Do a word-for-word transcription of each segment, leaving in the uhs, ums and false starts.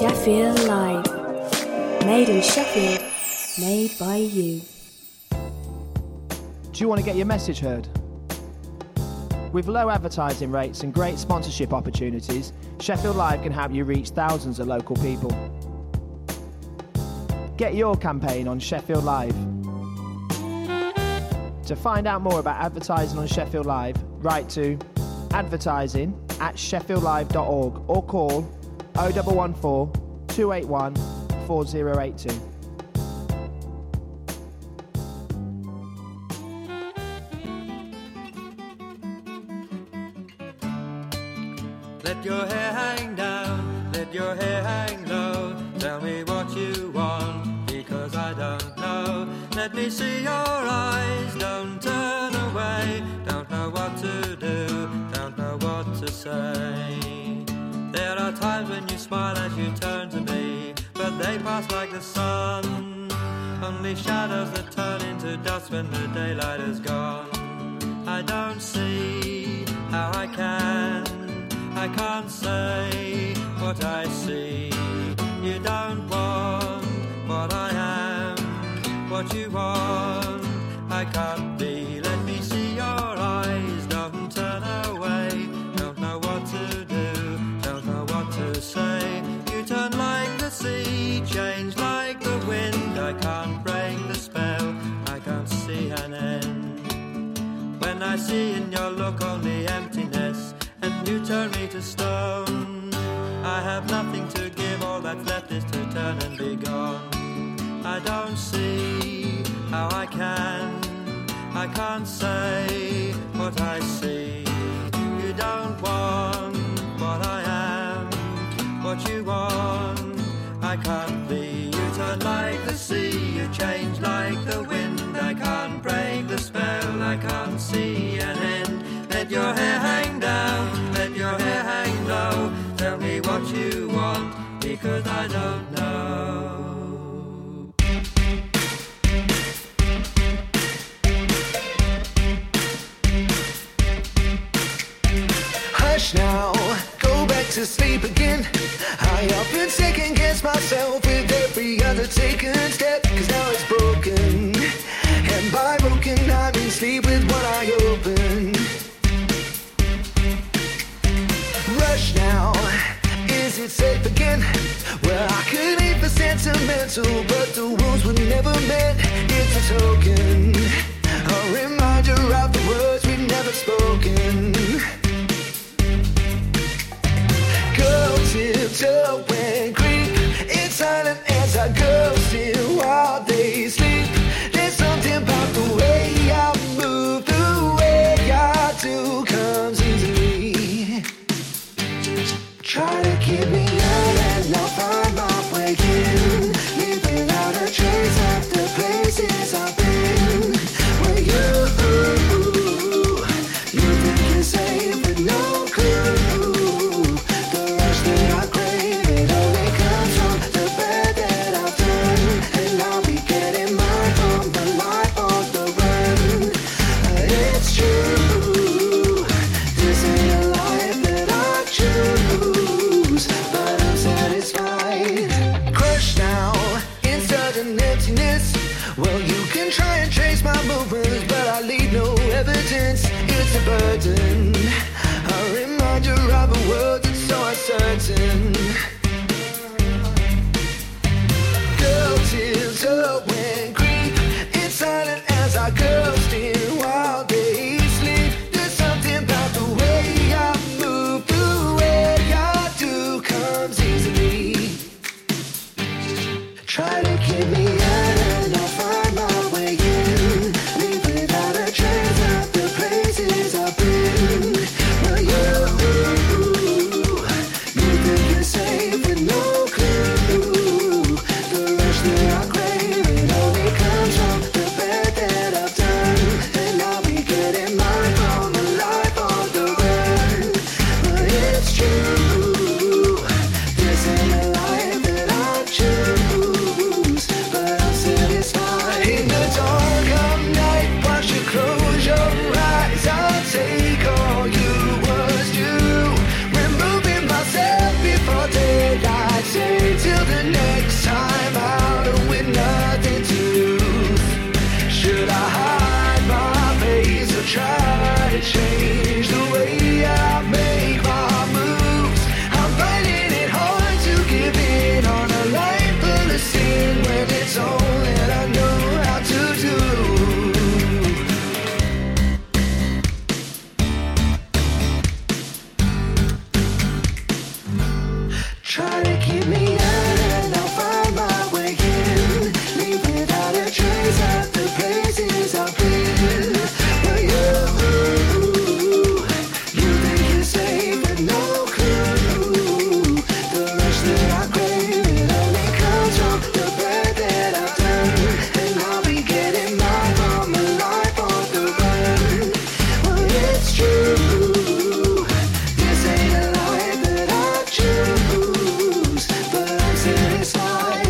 Sheffield Live. Made in Sheffield, made by you. Do you want to get your message heard? With low advertising rates and great sponsorship opportunities, Sheffield Live can help you reach thousands of local people. Get your campaign on Sheffield Live. To find out more about advertising on Sheffield Live, write to advertising at sheffield live dot org or call oh one one four, two eight one, four oh eight two. Let your hair hang down, let your hair hang low. Tell me what you want, because I don't know. Let me see your eyes, don't turn away. Don't know what to do, don't know what to say. There are times when you smile as you turn to me, but they pass like the sun. Only shadows that turn into dust when the daylight is gone. I don't see how I can, I can't say what I see. You don't want what I am, what you want, I can't be. Let me see your eyes, don't turn away. Don't know what to do, don't know what to say. You turn like the sea, change like the wind. I can't break the spell, I can't see an end. When I see in your look only emptiness, and you turn me to stone, I have nothing to give, all that's left is to turn and be gone. I don't see how I can, I can't say what I see. You don't want what I am, what you want, I can't be. You turn like the sea, you change like the wind. I can't break the spell, I can't see an end. Let your hair hang down, let your hair hang low. Tell me what you want, because I don't know. Hush now, go back to sleep again. I often second guess myself with every other taken step, cause now it's broken. And by broken I mean sleep with one eye open. Rush now, is it safe again? Well, I could aim for sentimental, but the wounds were never meant. It's a token, a reminder of the words we've never spoken. Go tiptoe and creep, it's silent as I go still while they sleep. There's something about the way I move, the way I do comes easily. Try to keep me out and I'll find my way in, leaving out a trace of the places I've been. Where you, you think you're safe with no clue. The rush that I crave, it only comes from the bad that I've done. And I'll be getting mine from the life on the run. It's true, this ain't a life that I choose, but I'm satisfied. Crushed now in sudden emptiness. Well, you can try and trace my movements, but I leave no evidence. It's a burden, a reminder of a world that's so uncertain. Go tiptoe and creep, it's silent as I go still while they sleep. There's something about the way I move, the way I do comes easily. Try to keep me out and I'll find my way in, leave without a trace of the places I've been. Well, you, you think you're safe Try to keep me out and I'll find my way in. Leave without a trace of the places I've been. But you, you think you're safe with no clue. The rush that I crave, it only comes from the bad that I've done. And I'll be getting mine from a life on the run. Well, it's true, this ain't a life that I choose, but I'm satisfied.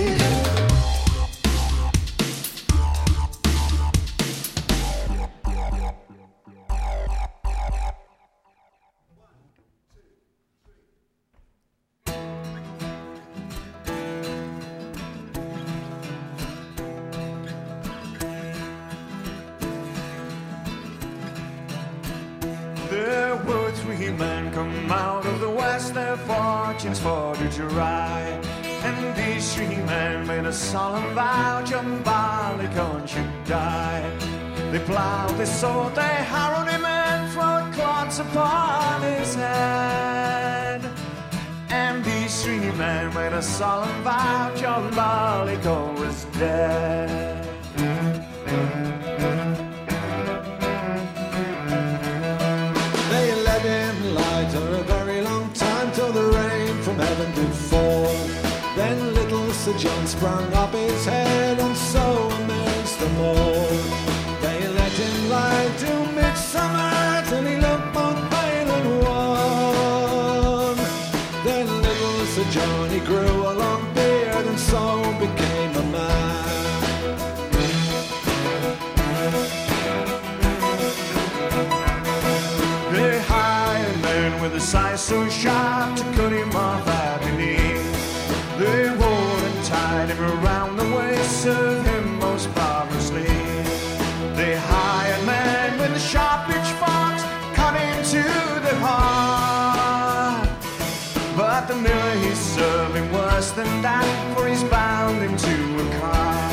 There were three men come out of the west, their fortunes for to try. And these three men made a solemn vow, John Barleycorn should die. They plowed, they sowed, they harrowed him and throwed clods upon his head. And these three men made a solemn vow, John Barleycorn was dead. They let him lie for a very long time till the rain from heaven did fall. Then little Sir John sprung up his head and so amazed them all. They let him lie till midsummer till he looked both pale and wan. Then little Sir John, he grew a long beard and so became a man. They hired men with a size so sharp to cut him off at the knee. They wore and tied him around the waist, served him most barbarously. They hired men with the sharp pitchforks, cut him to the heart. But the miller, he served him worse than that, for he's bound him to a cart.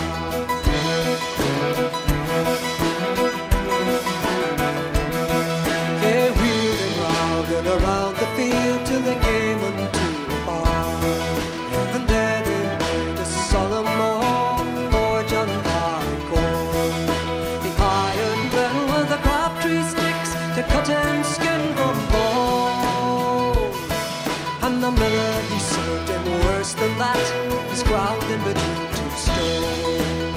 They wheeled him round and around the field till they came unto a barn. And there they made a solemn oath for John Barleycorn. The iron men with the crabtree sticks to cut and skin from bone. And the miller, he served him worse than that, he's ground in between two stones.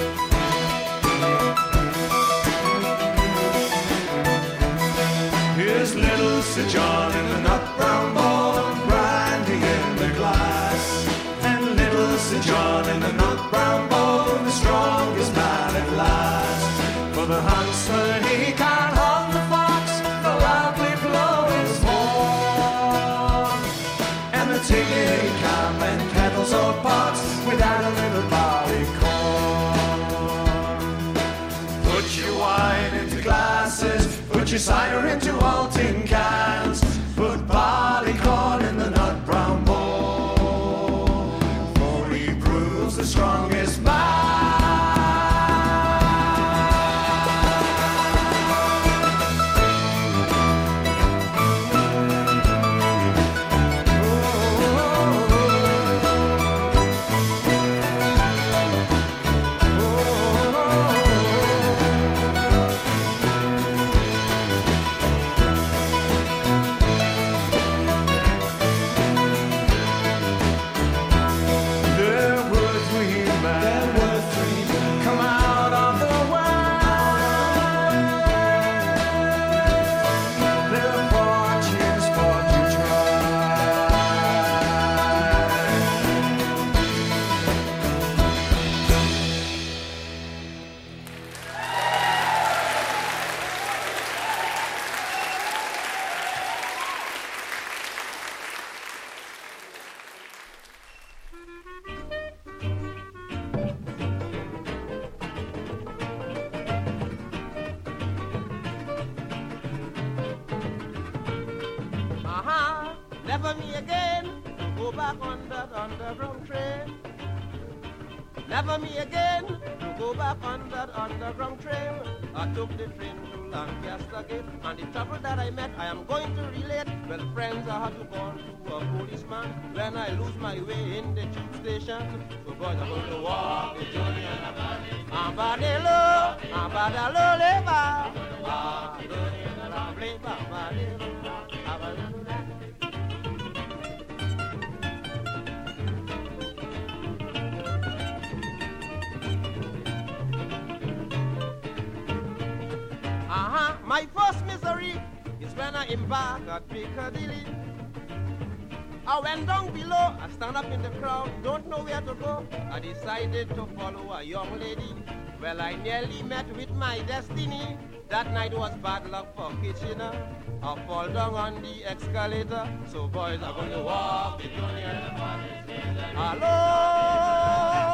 Here's little Sir John in the nut brown bowl and brandy in the glass. And little Sir John in the nut brown bowl, the strongest man at last. For the huntsman, he can't hunt the fox, the loudly blow his horn. And the ticket he can't mend kettles or pots without a little barley corn. Put your wine into glasses, put your cider into old tin cans, put barley corn in the nut brown bowl, for he proves the strongest man. There were three men, come out of the west, their fortunes for to try. Uh-huh, never me again. Go back on that underground train. Never me again to go back on that underground train. I took the train to Lancaster Gate, and the trouble that I met, I am going to relate. Well, friends, I had to go to a policeman when I lose my way in the tube station. So boys, I'm going to walk the journey and I'm badelo, I'm badalo leva, ah, leva, badelo, badelo. Uh-huh. My first misery is when I embark at Piccadilly. I went down below, I stand up in the crowd, don't know where to go. I decided to follow a young lady. Well, I nearly met with my destiny. That night was bad luck for Kitchener. I fall down on the escalator. So boys are going to walk the journey. Hello.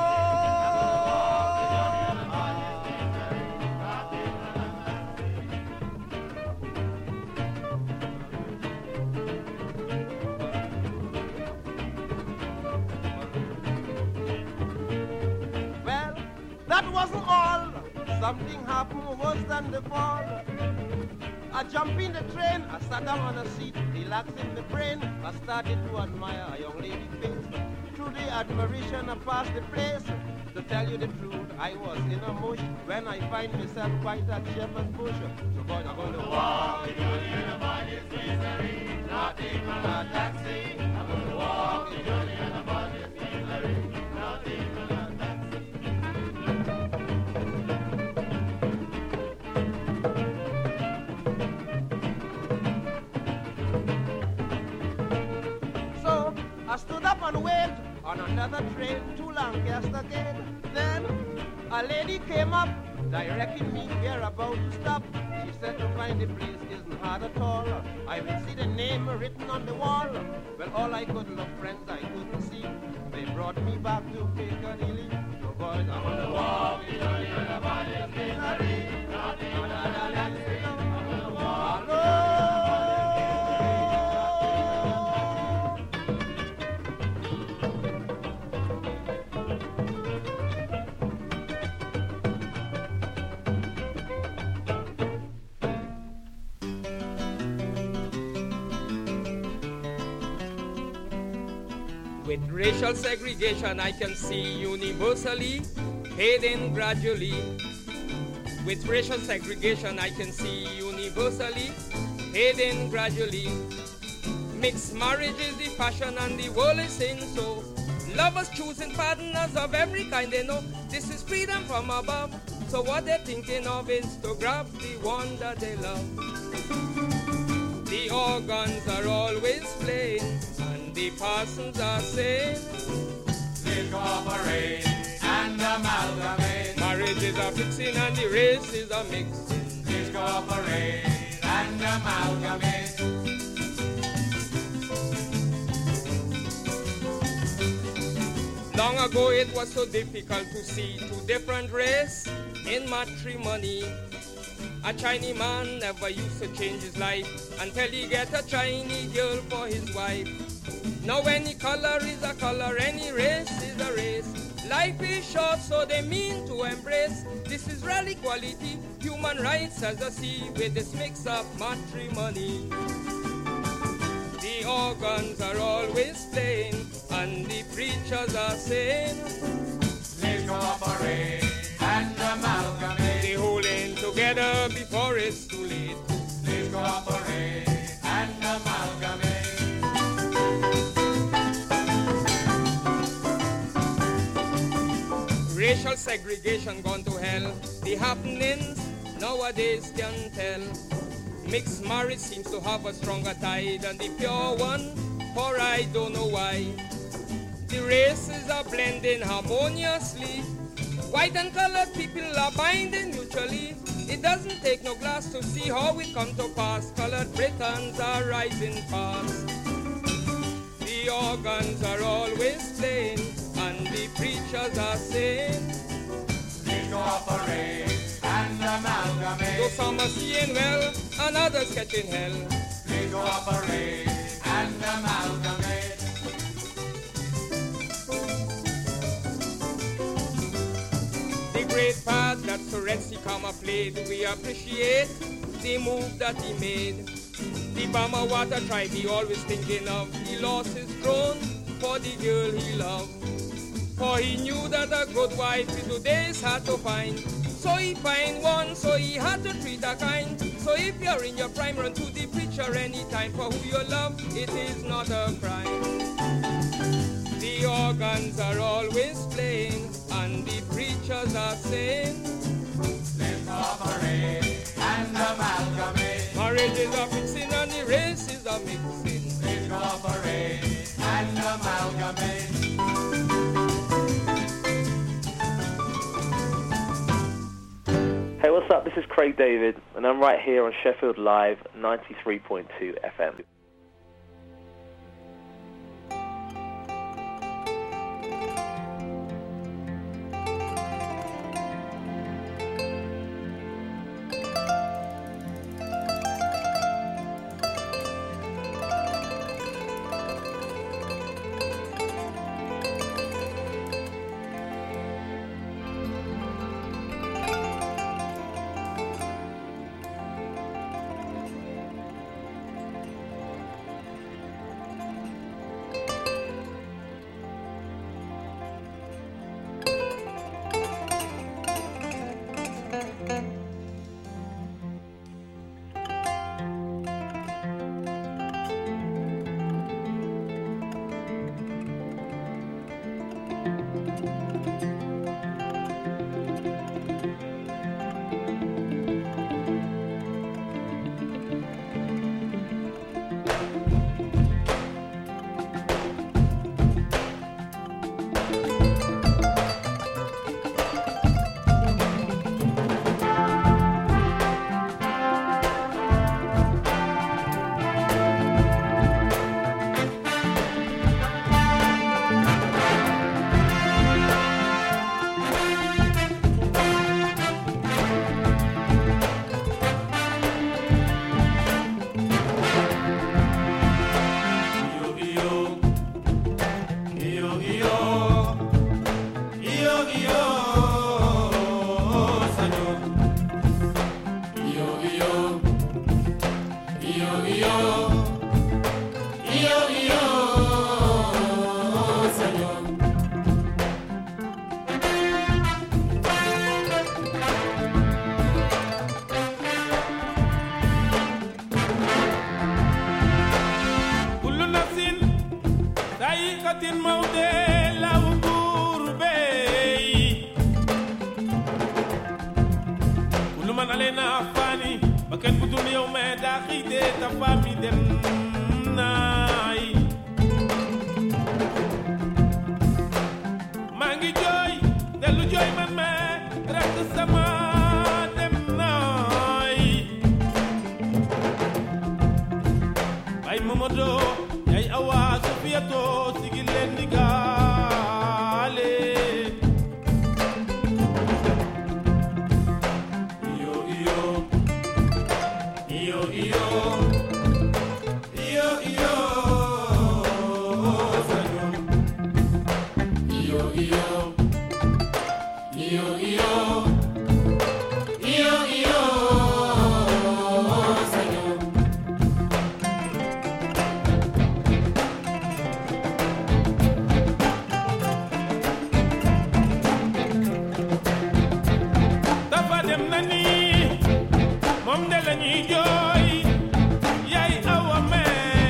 That wasn't all. Something happened worse than the fall. I jumped in the train, I sat down on a seat, relaxing the brain. I started to admire a young lady's face. Through the admiration, I passed the place. To tell you the truth, I was in a mush when I find myself quite at Shepherd's Bush. So boys, I'm going to walk the journey in a body's misery, not even a taxi. I'm going to walk the journey in a body's misery, not even a taxi. I stood up and waited on another train to Lancaster Gate. Then a lady came up, directing me where about to stop. She said to find the place isn't hard at all. I will see the name written on the wall. Well, all I could look, friends, I couldn't see. They brought me back to Piccadilly. So boys, I'm on the walk. With racial segregation, I can see universally fading gradually. With racial segregation, I can see universally fading gradually. Mixed marriage is the fashion and the world is saying so. Lovers choosing partners of every kind they know. This is freedom from above. So what they're thinking of is to grab the one that they love. The organs are always playing and the parsons are saying, Let's cooperate and amalgamate. Marriage is a fixing and the race is a mixing. Let's cooperate and amalgamate. Long ago it was so difficult to see two different races in matrimony. A Chinese man never used to change his life until he get a Chinese girl for his wife. Now any color is a color, any race is a race. Life is short, so they mean to embrace. This is real equality, human rights as I see with this mix of matrimony. The organs are always playing and the preachers are saying, Let's cooperate and amalgamate. They holding together before it's too late. Let's cooperate and amalgamate. Racial segregation gone to hell. The happenings nowadays can tell. Mixed marriage seems to have a stronger tie than the pure one, for I don't know why. The races are blending harmoniously. White and colored people are binding mutually. It doesn't take no glass to see how it come to pass. Colored Britons are rising fast. The organs are always playing and the preachers are saying, Let's cooperate and amalgamate. though some are seeing well and others catching hell. Let's cooperate and amalgamate. that Sorensi Kama played. We appreciate the move that he made. The Bama Water tribe he always thinking of. He lost his throne for the girl he loved. For he knew that a good wife in today's hard to find. So he find one, so he had to treat her kind. So if you're in your prime, run to the preacher anytime. For who you love, it is not a crime. The organs are always playing, and the preachers are saying, let's cooperate and amalgamate. Marriage is a fixing and the race is a mixing. Let's cooperate and amalgamate. Hey, what's up? This is Craig David, and I'm right here on Sheffield Live ninety-three point two F M.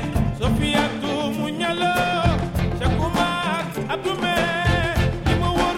Abdume, Imo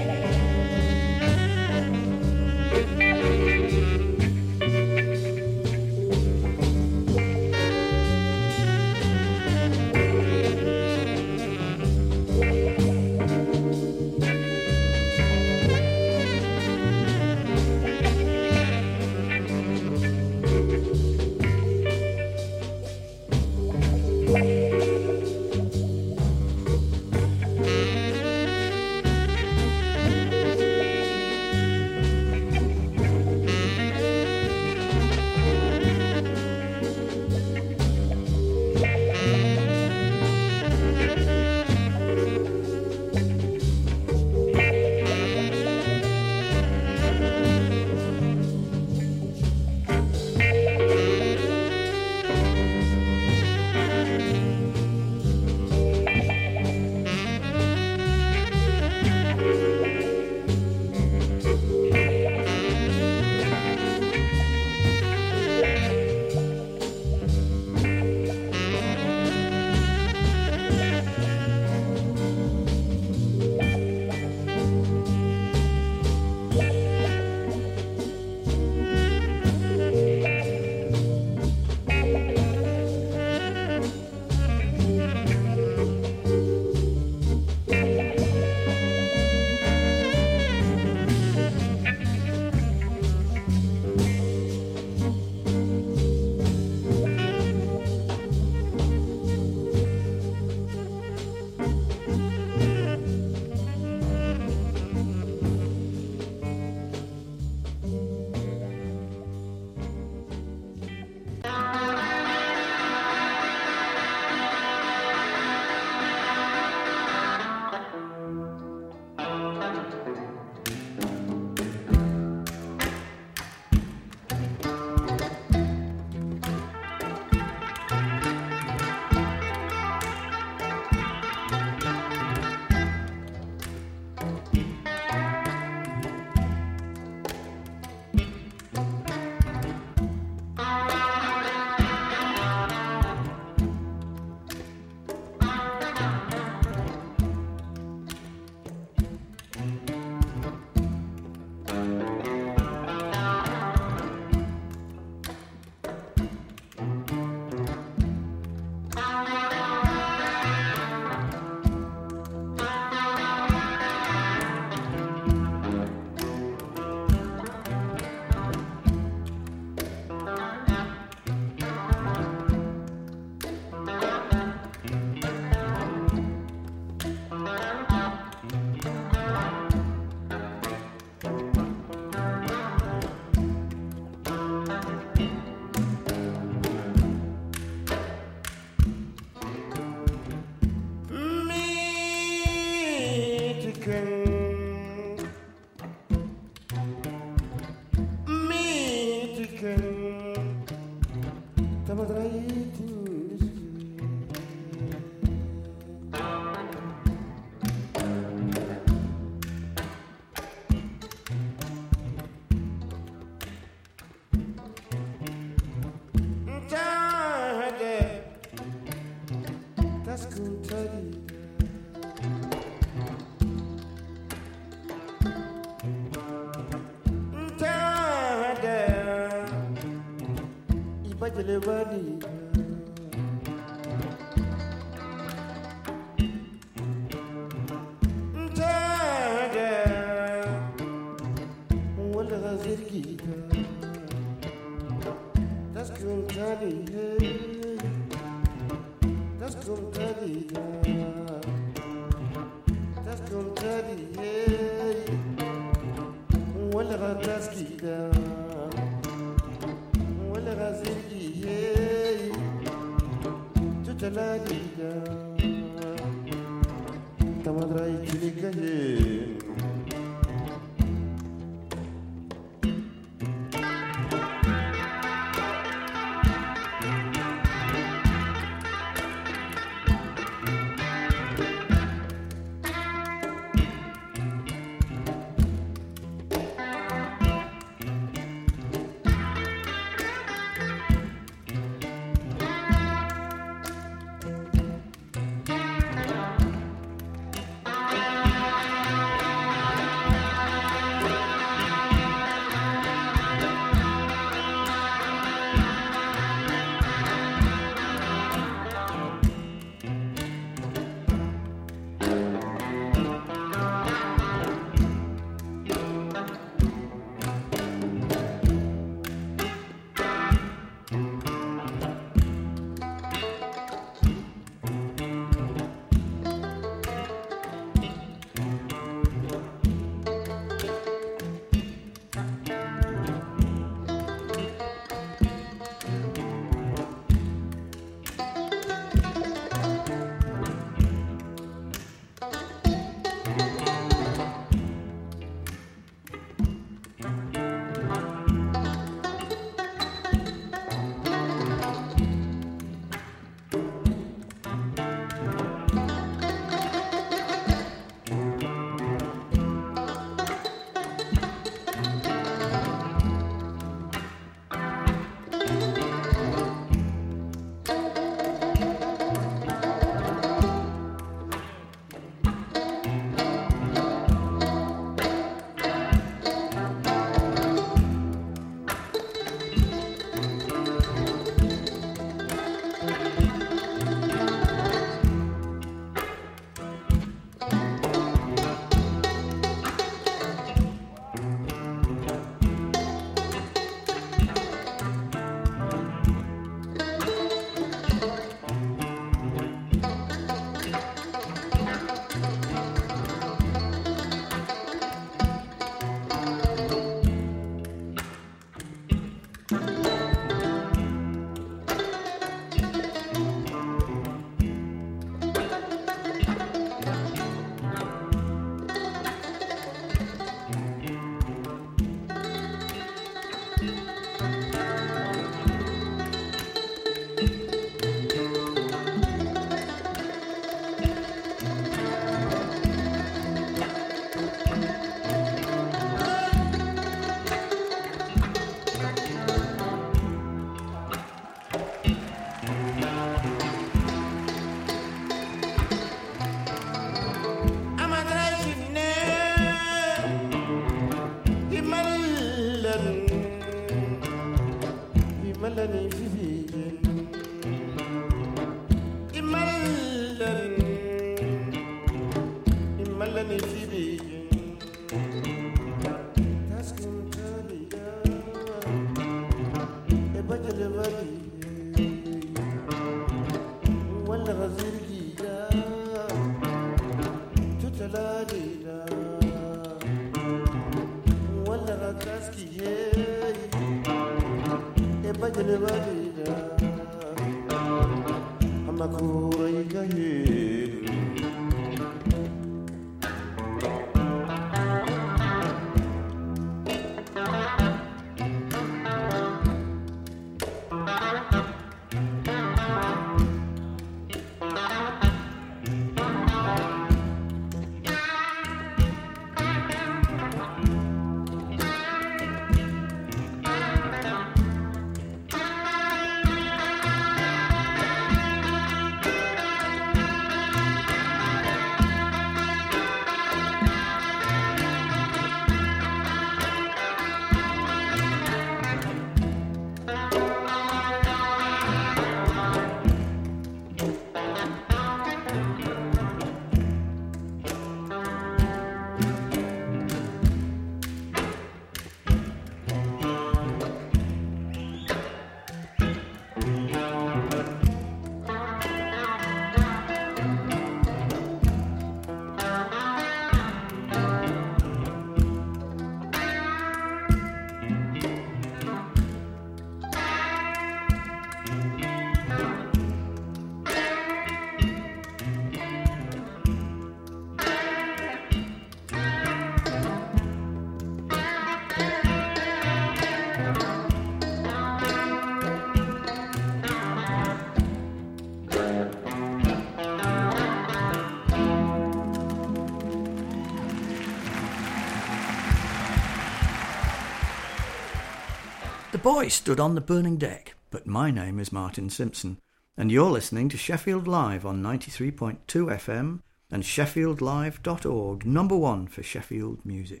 The boy stood on the burning deck, but my name is Martin Simpson, and you're listening to Sheffield Live on ninety-three point two F M and sheffield live dot org, number one for Sheffield music.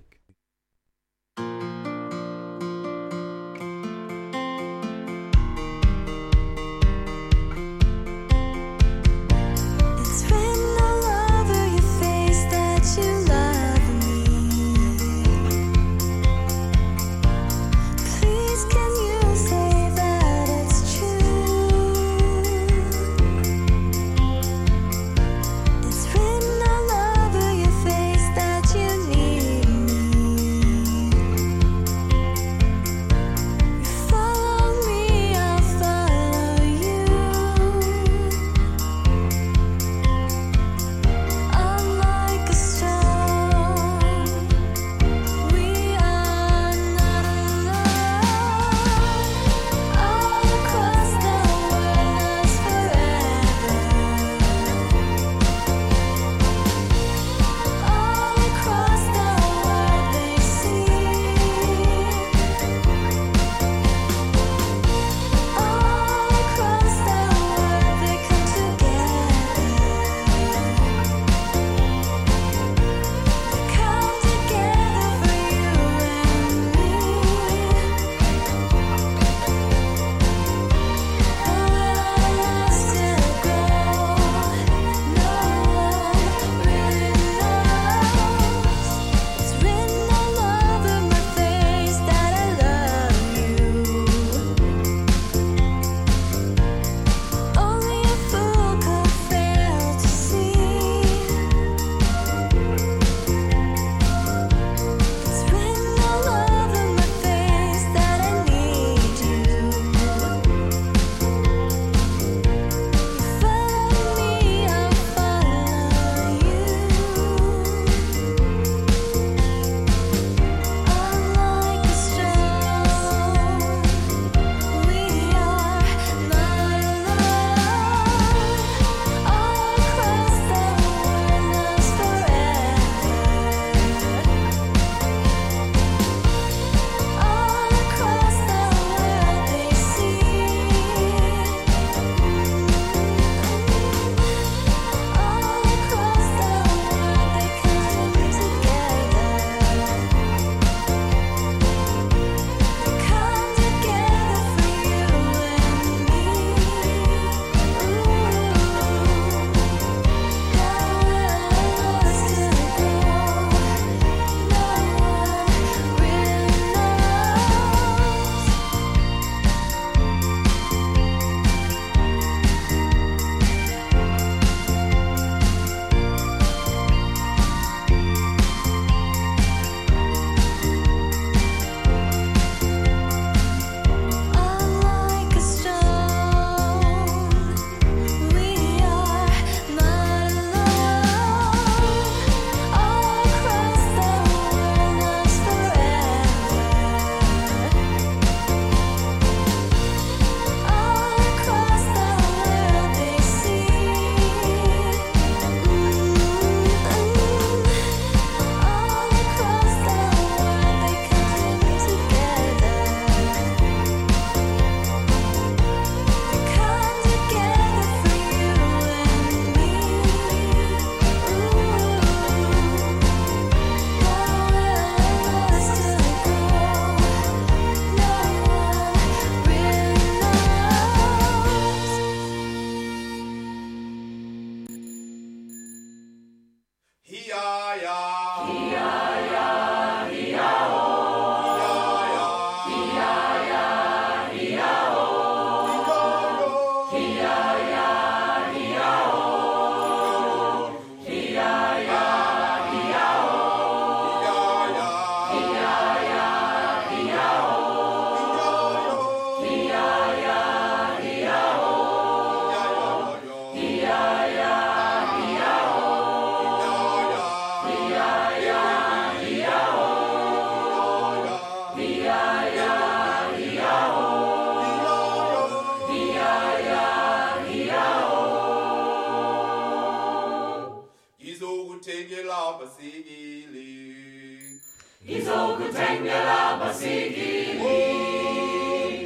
Izokutengela basigili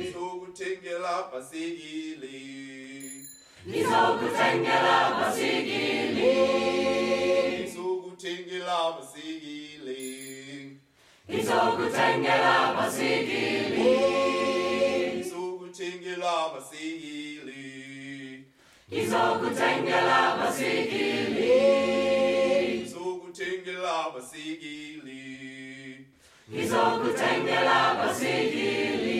basigili. Ngizokutengela basigili. Ngizokutengela basigili. Ngizokutengela basigili. Ngizokutengela basigili. Ngizokutengela basigili. Ngizokutengela basigili. Ngizokutengela basigili.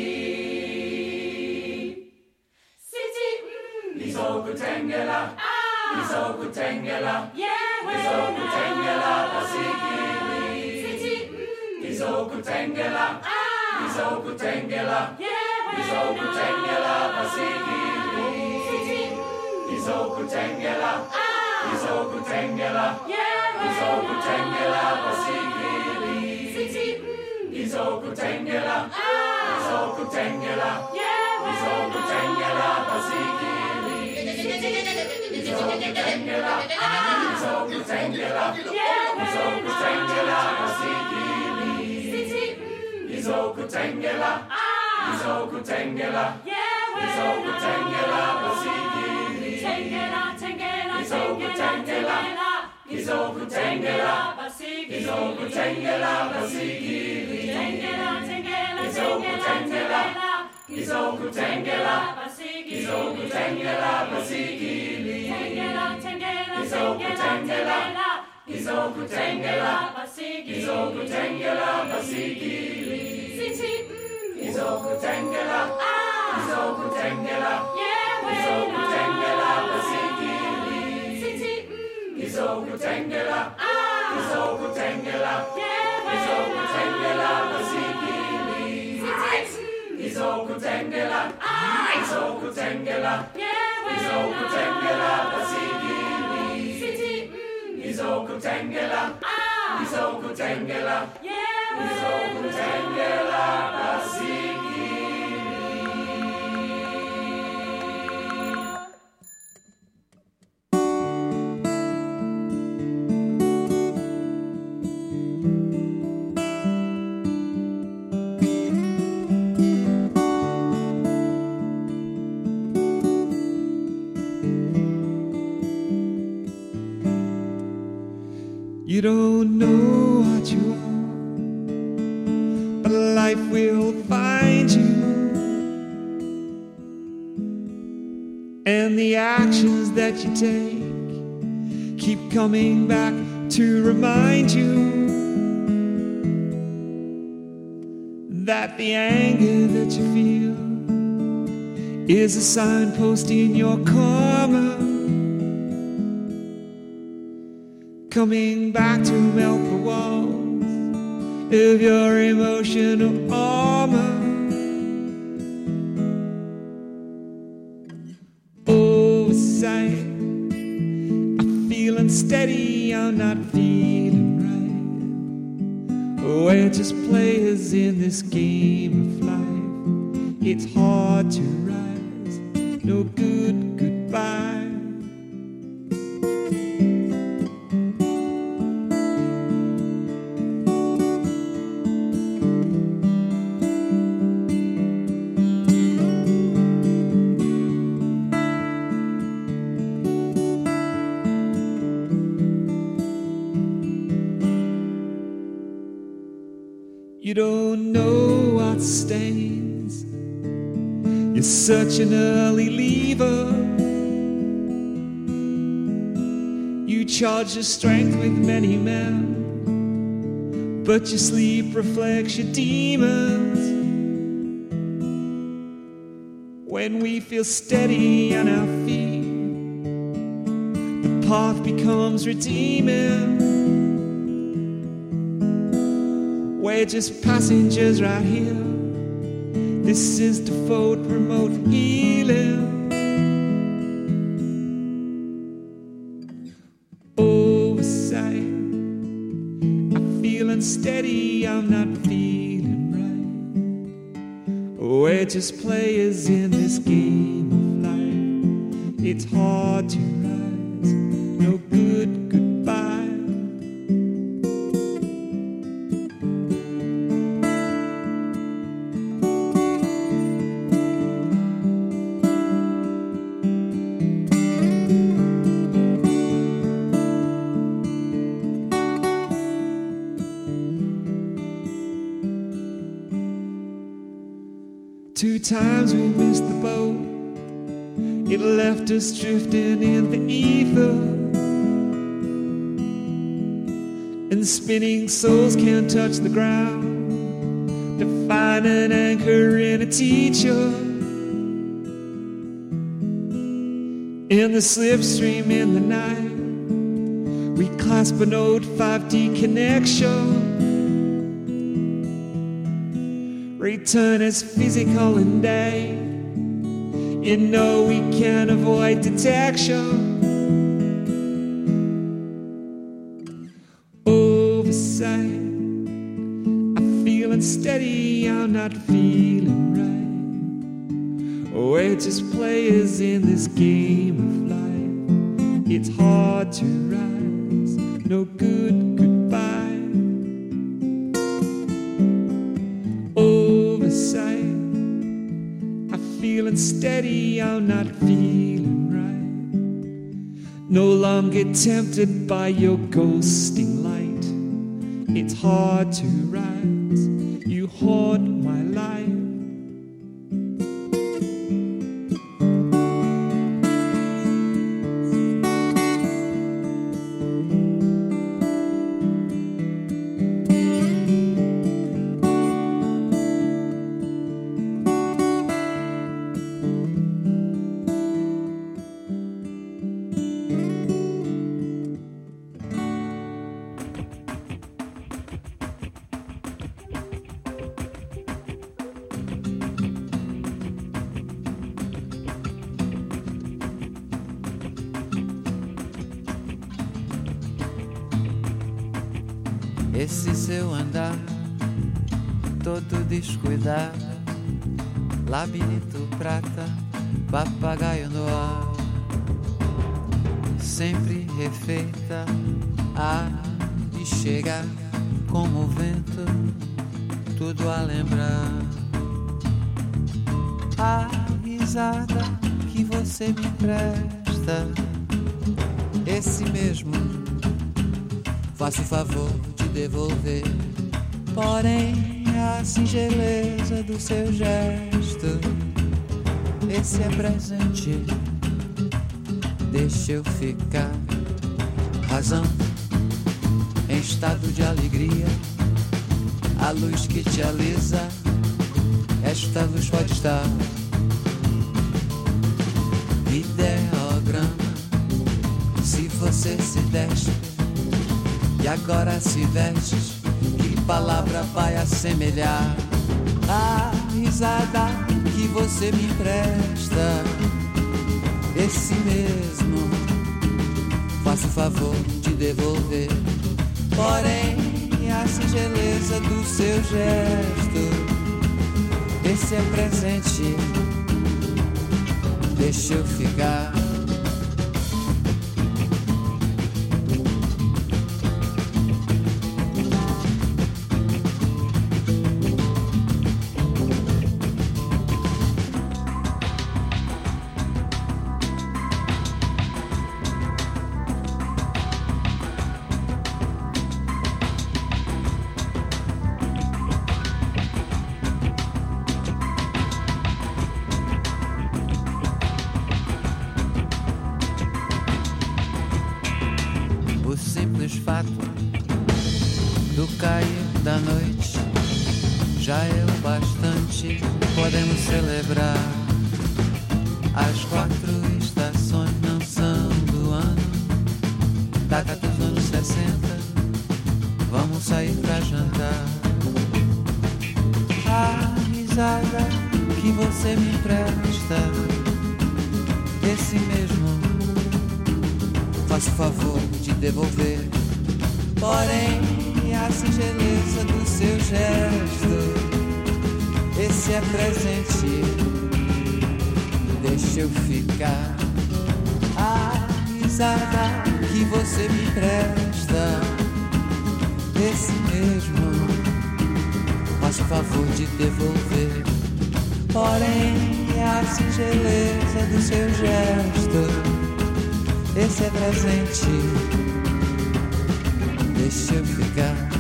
Sithi mm. Ngizokutengela. Ngizokutengela. Ngizokutengela basigili. Sithi mm. Ngizokutengela. Ngizokutengela. Ngizokutengela basigili. Sithi mm. Ngizokutengela. Ngizokutengela. Ngizokutengela basigili. Sithi mm. Ngizokutengela. Ngizokutengela. Ngizokutengela basigili. Ngizokutengela. Ngizokutengela. Ngizokutengela basigili. Sithi mm. Ngizokutengela. Ngizokutengela. Ngizokutengela basigili. Tengela, tengela, ngizokutengela. Ngizokutengela basigili. Ngizokutengela basigili. Tengela, tengela, ngizokutengela. Ngizokutengela basigili. Ngizokutengela basigili. Tengela, tengela, ngizokutengela. Ngizokutengela basigili. Ngizokutengela basigili. Sithi mm. Ngizokutengela. Ngizokutengela. Ngizokutengela basigili. Sithi mm. Ngizokutengela. Ngizokutengela. Ngizokutengela basigili. Sithi mm. Ngizokutengela. Ngizokutengela. Ngizokutengela basigili. Sithi mm. Ngizokutengela. Ngizokutengela. Ngizokutengela basigili. You don't know what you are, but life will find you. And the actions that you take keep coming back to remind you that the anger that you feel is a signpost in your karma, coming back to melt the walls of your emotional armor. Oversight, I'm feeling steady, I'm not feeling right. We're just players in this game of life. It's hard to rise, no good goodbye. You don't know what stains. You're such an early leaver. You charge your strength with many men, but your sleep reflects your demons. When we feel steady on our feet, the path becomes redeeming. We're just passengers right here. This is default remote healing. Oversight, I'm feeling steady, I'm not feeling right. We're just players in this game of life. It's hard to rise, no good goodbye. Two times we missed the boat. It left us drifting in the ether. And spinning souls can't touch the ground to find an anchor in a teacher. In the slipstream in the night, we clasp an old five D connection. Return is physical and day. You know we can't avoid detection. Oversight, I'm feeling steady, I'm not feeling right. We're just players in this game of life. It's hard to rise, no good goodbye. Oversight, I'm feeling steady, I'm not feeling right. No longer tempted by your ghosting light. It's hard to rise, you haunt my life. Esse seu andar, todo descuidado, labirinto prata, papagaio no ar, sempre refeita, a de chegar como o vento, tudo a lembrar. A risada que você me empresta, esse mesmo, faço o favor de devolver. Porém, a singeleza do seu gesto, esse é presente, deixa eu ficar. Razão, em estado de alegria, a luz que te alisa, esta luz pode estar. Ideograma, se você se deste e agora se veste, que palavra vai assemelhar a risada que você me empresta? Esse mesmo, faço o favor de devolver. Porém, a singeleza do seu gesto, esse é presente, deixa eu ficar. Do cair da noite já é o bastante, podemos celebrar. As quatro estações não são do ano, data dos anos sessenta, vamos sair pra jantar. A risada que você me empresta, esse mesmo, faço o favor de devolver. Porém, a singeleza do seu gesto, esse é presente, deixa eu ficar. A risada que você me empresta, esse mesmo, faço o favor de devolver. Porém, a singeleza do seu gesto, esse é presente, deixa eu ficar.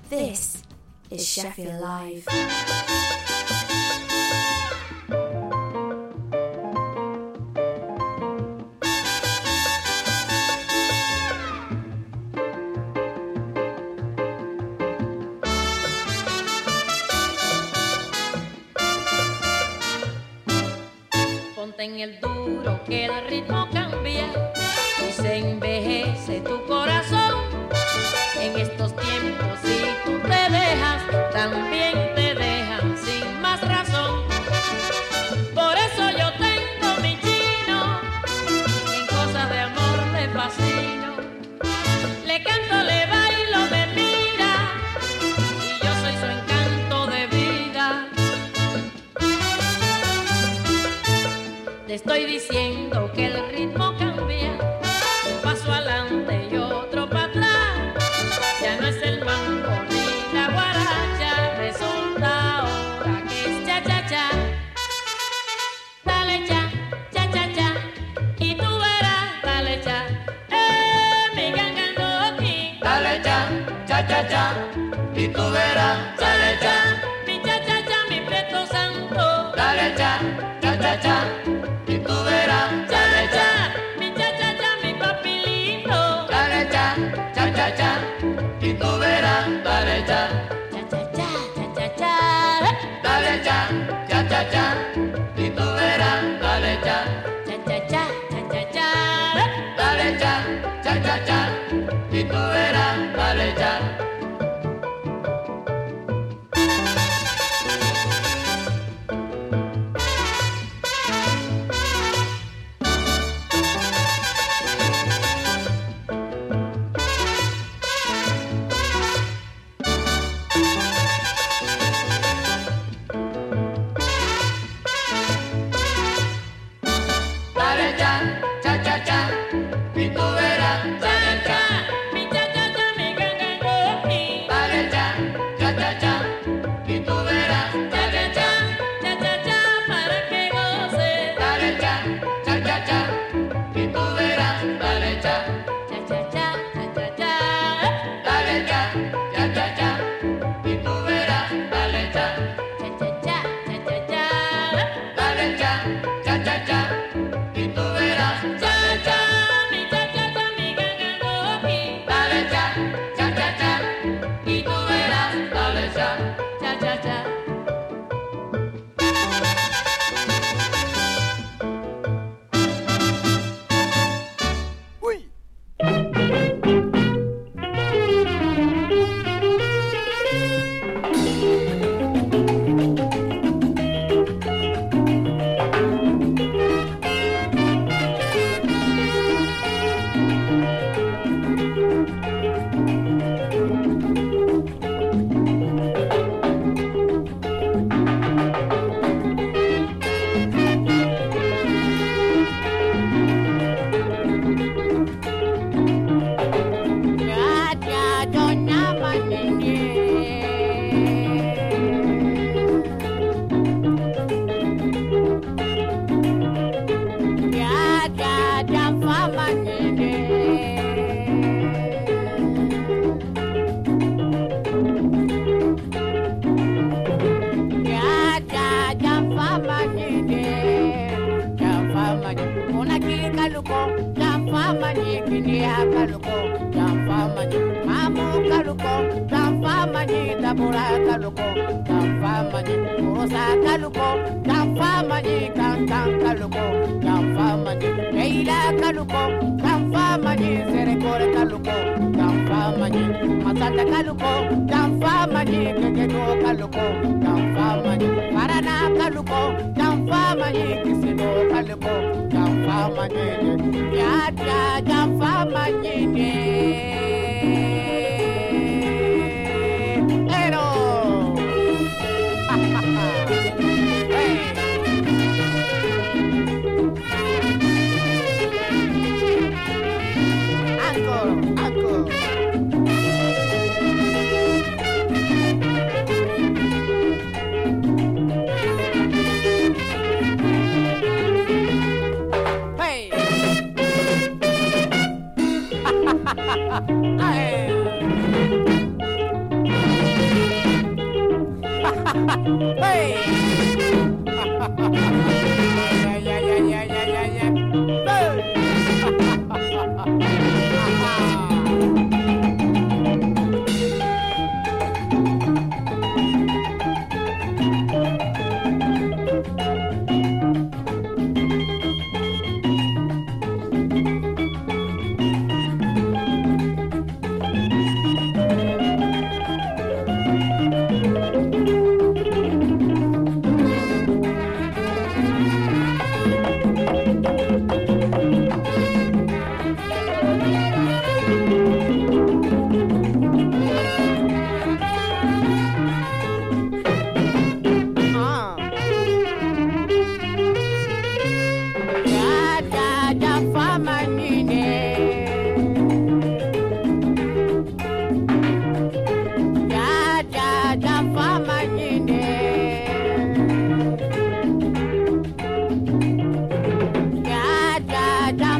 This is Sheffield Live. Ponte en el duro que el ritmo cambia y se envejece tu corazón. En estos tiempos si tú te dejas, también te dejan sin más razón. Por eso yo tengo mi chino y en cosas de amor le fascino. Le canto, le bailo, me mira y yo soy su encanto de vida. Te estoy diciendo que el ritmo cambia, un paso adelante y otro para atrás. Ya no es el mambo ni la guaracha, resulta ahora que es cha cha cha. Dale cha, cha cha cha, y tú verás, dale cha. Eh, mi gangandoki. Dale cha, cha cha cha, y tú verás, dale cha. Mi cha cha cha, mi preto santo. Dale cha, cha cha cha, y tú verás, dale cha. Mi cha cha cha, mi papi lindo. Dale cha, cha cha cha, y tú verás, dale cha. Cha cha cha, cha cha cha. Dale cha, cha cha cha, y tú verás, dale cha. Cha cha cha, cha cha cha. Dale cha, cha cha cha, y tú verás, dale cha. Dale cha, cha cha cha, y tú verás, dale cha. Mi cha cha cha, mi gangandoki. Dale cha, cha cha cha, y tú verás, dale cha. Cha cha cha, para que goces. Dale cha, cha cha cha, y tú verás, dale cha. Cha cha cha, cha cha cha. Dale cha, cha cha cha, y tú verás, dale cha. Cha cha cha, cha cha cha. Dale cha, cha cha cha, y tú verás, dale cha. Mi cha cha cha, mi gangandoki. Dale cha, cha cha cha, y tú verás, dale cha. Cha cha cha.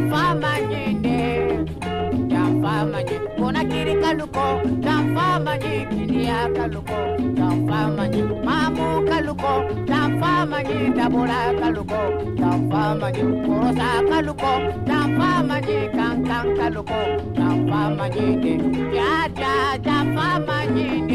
fama nyinde, jam fama nyi, kona kiri kaluko, jam fama nyi, kinia kaluko, jam fama nyi, mamu kaluko, jam fama nyi, dabura kaluko, jam fama nyi, korosa kaluko, jam fama nyi, kang kang kaluko, jam fama nyi, ja ja jam fama nyi.